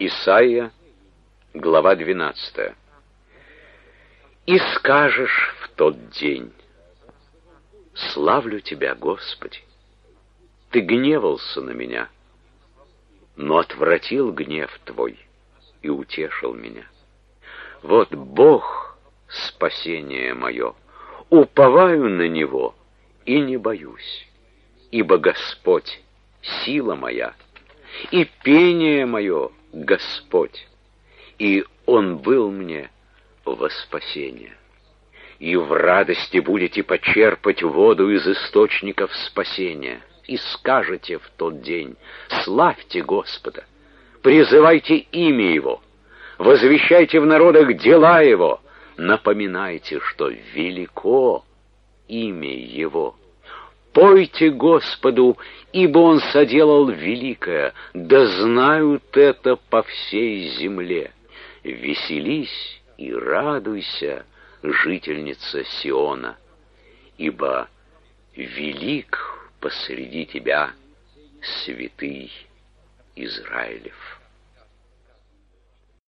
Исайя, глава 12. «И скажешь в тот день: славлю Тебя, Господи! Ты гневался на меня, но отвратил гнев Твой и утешил меня. Вот Бог — спасение мое, уповаю на Него и не боюсь, ибо Господь — сила моя, и пение мое — Господь, и Он был мне во спасение. И в радости будете почерпать воду из источников спасения, и скажете в тот день: славьте Господа, призывайте имя Его, возвещайте в народах дела Его, напоминайте, что велико имя Его. Пойте Господу, ибо Он соделал великое, да знают это по всей земле. Веселись и радуйся, жительница Сиона, ибо велик посреди тебя святый Израилев».